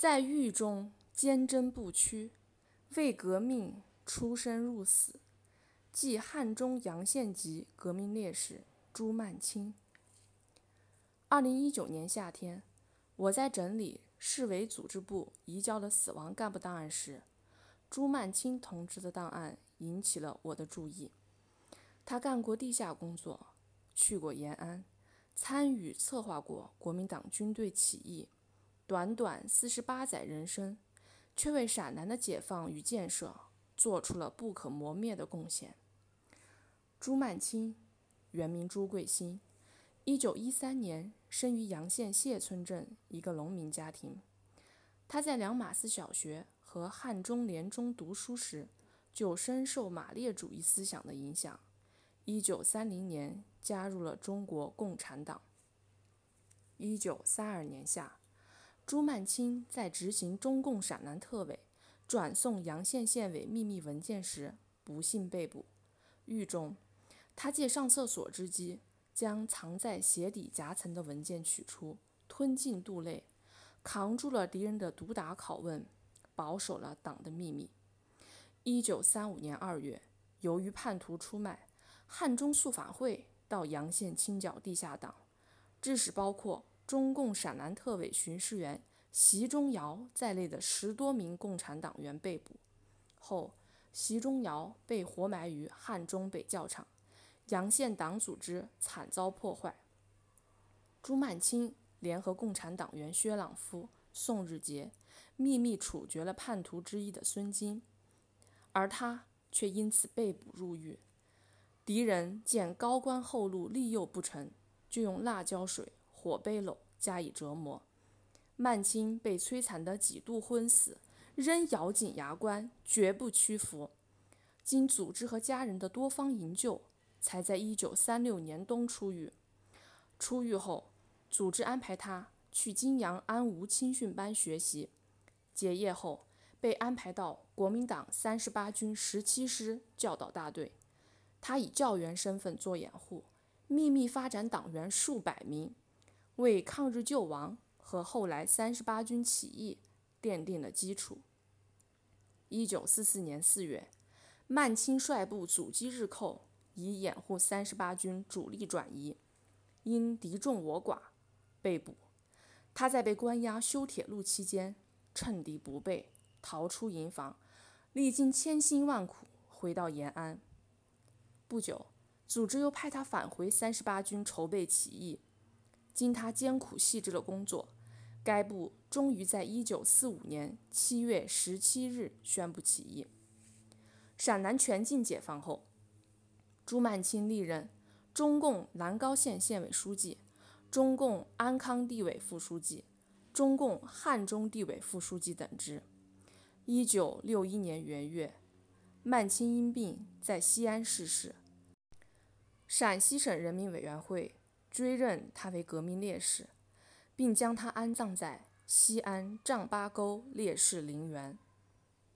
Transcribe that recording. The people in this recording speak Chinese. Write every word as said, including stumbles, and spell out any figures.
在狱中坚贞不屈，为革命出生入死，即汉中洋县籍革命烈士朱曼青。二零一九年夏天，我在整理市委组织部移交的死亡干部档案时，朱曼青同志的档案引起了我的注意。他干过地下工作，去过延安，参与策划过国民党军队起义，短短四十八载人生，却为陕南的解放与建设做出了不可磨灭的贡献。朱曼青，原名朱贵新，一九一三年生于洋县谢村镇一个农民家庭。他在两马寺小学和汉中联中读书时，就深受马列主义思想的影响。一九三零年加入了中国共产党。一九三二年夏，朱曼青在执行中共陕南特委转送洋县县委秘密文件时不幸被捕。狱中，他借上厕所之机，将藏在鞋底夹层的文件取出，吞进肚内，扛住了敌人的毒打拷问，保守了党的秘密。一九三五年二月，由于叛徒出卖，汉中肃法会到洋县清剿地下党，致使包括中共陕南特委巡视员习仲尧在内的十多名共产党员被捕。后，习仲尧被活埋于汉中北教场，洋县党组织惨遭破坏。朱曼青联合共产党员薛朗夫、宋日杰，秘密处决了叛徒之一的孙金，而他却因此被捕入狱。敌人见高官厚禄利诱不成，就用辣椒水、火背篓加以折磨。曼青被摧残得几度昏死，仍咬紧牙关，绝不屈服。经组织和家人的多方营救，才在一九三六年冬出狱。出狱后，组织安排他去金阳安吴青训班学习。结业后，被安排到国民党三十八军十七师教导大队。他以教员身份做掩护，秘密发展党员数百名，为抗日救亡和后来三十八军起义奠定了基础。一九四四年四月，曼青率部阻击日寇，以掩护三十八军主力转移，因敌众我寡被捕。他在被关押修铁路期间，趁敌不备，逃出营房，历经千辛万苦回到延安。不久，组织又派他返回三十八军筹备起义。经他艰苦细致的工作，该部终于在一九四五年七月十七日宣布起义。陕南全境解放后，朱曼青历任中共南高县县委书记、中共安康地委副书记、中共汉中地委副书记等职。一九六一年元月，曼青因病在西安逝世。陕西省人民委员会追认他为革命烈士，并将他安葬在西安丈八沟烈士陵园。